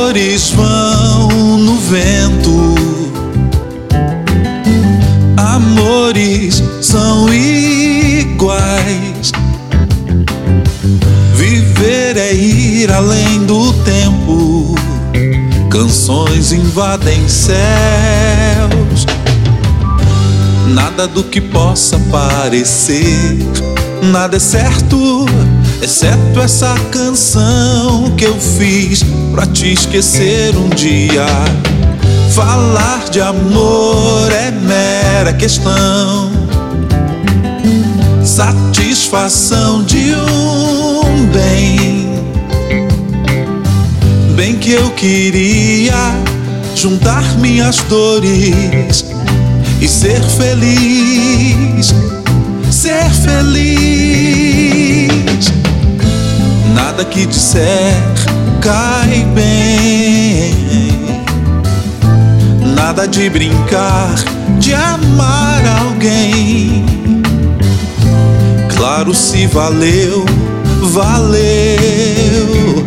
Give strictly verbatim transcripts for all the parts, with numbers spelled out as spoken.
Amores vão no vento, amores são iguais. Viver é ir além do tempo, canções invadem céus. Nada do que possa parecer, nada é certo, exceto essa canção que eu fiz pra te esquecer um dia. Falar de amor é mera questão, satisfação de um bem, bem que eu queria juntar minhas dores e ser feliz, ser feliz. Nada que disser cai bem, nada de brincar, de amar alguém. Claro, se valeu, valeu.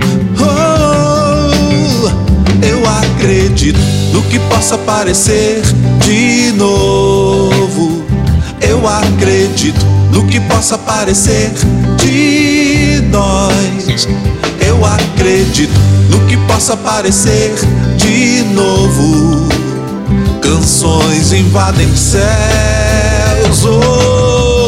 Oh, eu acredito no que possa parecer de novo. Eu acredito no que possa parecer de nós. Eu acredito no que possa parecer de novo. Canções invadem céus. Oh.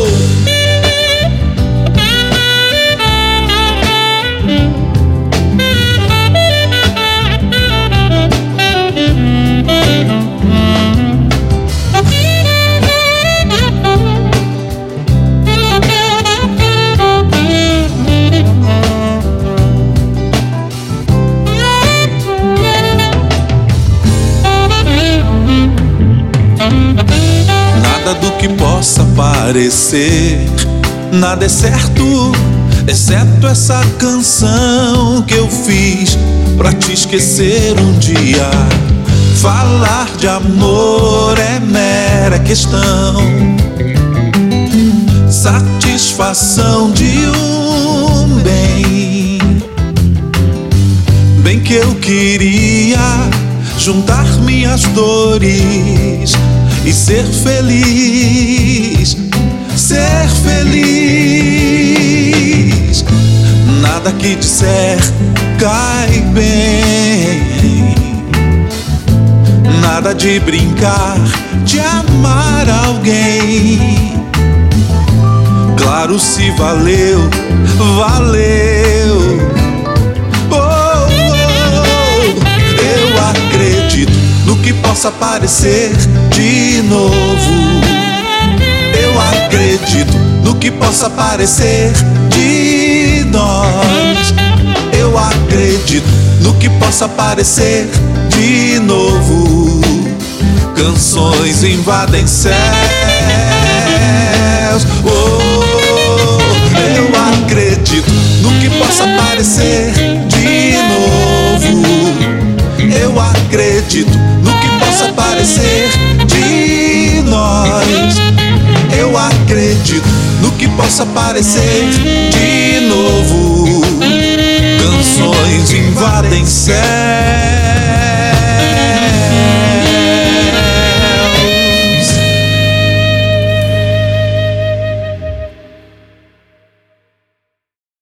Nada do que possa parecer, nada é certo, exceto essa canção que eu fiz pra te esquecer um dia. Falar de amor é mera questão, satisfação de um bem, bem que eu queria juntar minhas dores e ser feliz, ser feliz. Nada que disser cai bem, nada de brincar, de amar alguém. Claro, se valeu, valeu. Oh, oh, eu acredito no que possa parecer de novo. Eu acredito no que possa parecer de nós. Eu acredito no que possa parecer de novo. Canções invadem céus. Oh, eu acredito no que possa parecer de novo. Eu acredito no que possa parecer de nós. Eu acredito no que possa parecer de novo. Canções invadem céus.